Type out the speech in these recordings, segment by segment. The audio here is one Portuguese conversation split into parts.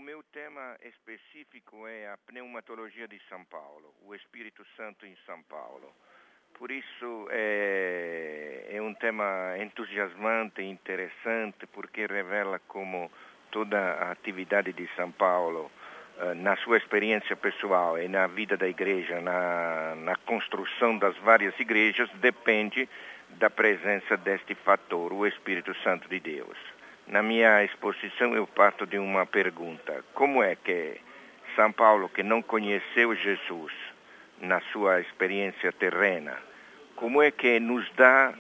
meu tema específico é a pneumatologia de São Paulo, o Espírito Santo em São Paulo. Por isso é um tema entusiasmante e interessante, porque revela como toda a atividade de São Paulo, na sua experiência pessoal e na vida da igreja, na construção das várias igrejas, depende da presença deste fator, o Espírito Santo de Deus. Na minha exposição eu parto de uma pergunta: como é que São Paulo, que não conheceu Jesus na sua experiência terrena, como é que nos dá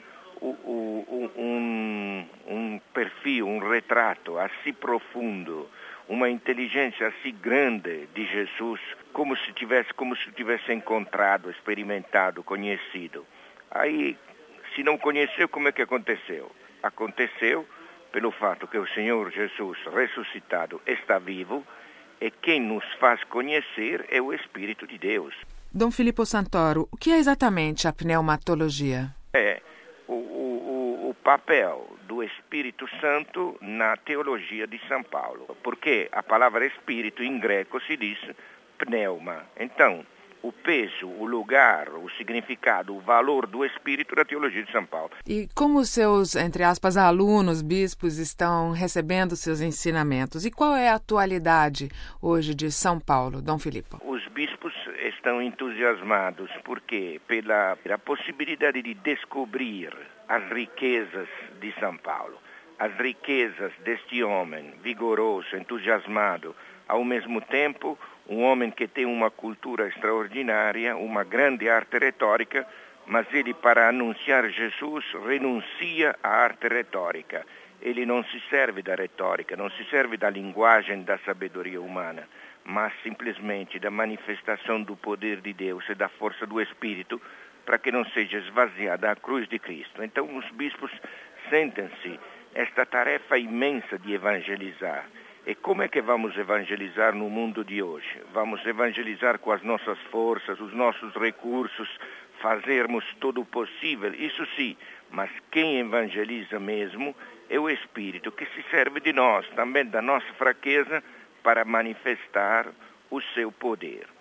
um perfil, um retrato assim profundo, uma inteligência assim grande de Jesus, como se tivesse encontrado, experimentado, conhecido? Aí, se não conheceu, como é que aconteceu? Aconteceu pelo fato que o Senhor Jesus ressuscitado está vivo, e quem nos faz conhecer é o Espírito de Deus. Dom Filippo Santoro, o que é exatamente a pneumatologia? É o papel do Espírito Santo na teologia de São Paulo, porque a palavra Espírito em greco se diz pneuma. Então, o peso, o lugar, o significado, o valor do Espírito da teologia de São Paulo. E como os seus, entre aspas, alunos, bispos, estão recebendo seus ensinamentos? E qual é a atualidade hoje de São Paulo, Dom Filippo? Os bispos estão entusiasmados porque pela possibilidade de descobrir as riquezas de São Paulo, as riquezas deste homem vigoroso, entusiasmado, ao mesmo tempo um homem que tem uma cultura extraordinária, uma grande arte retórica, mas ele, para anunciar Jesus, renuncia à arte retórica. Ele não se serve da retórica, não se serve da linguagem da sabedoria humana, mas simplesmente da manifestação do poder de Deus e da força do Espírito, para que não seja esvaziada a cruz de Cristo. Então os bispos sentem-se esta tarefa imensa de evangelizar. E como é que vamos evangelizar no mundo de hoje? Vamos evangelizar com as nossas forças, os nossos recursos, fazermos todo o possível, isso sim, mas quem evangeliza mesmo é o Espírito, que se serve de nós, também da nossa fraqueza, para manifestar o seu poder.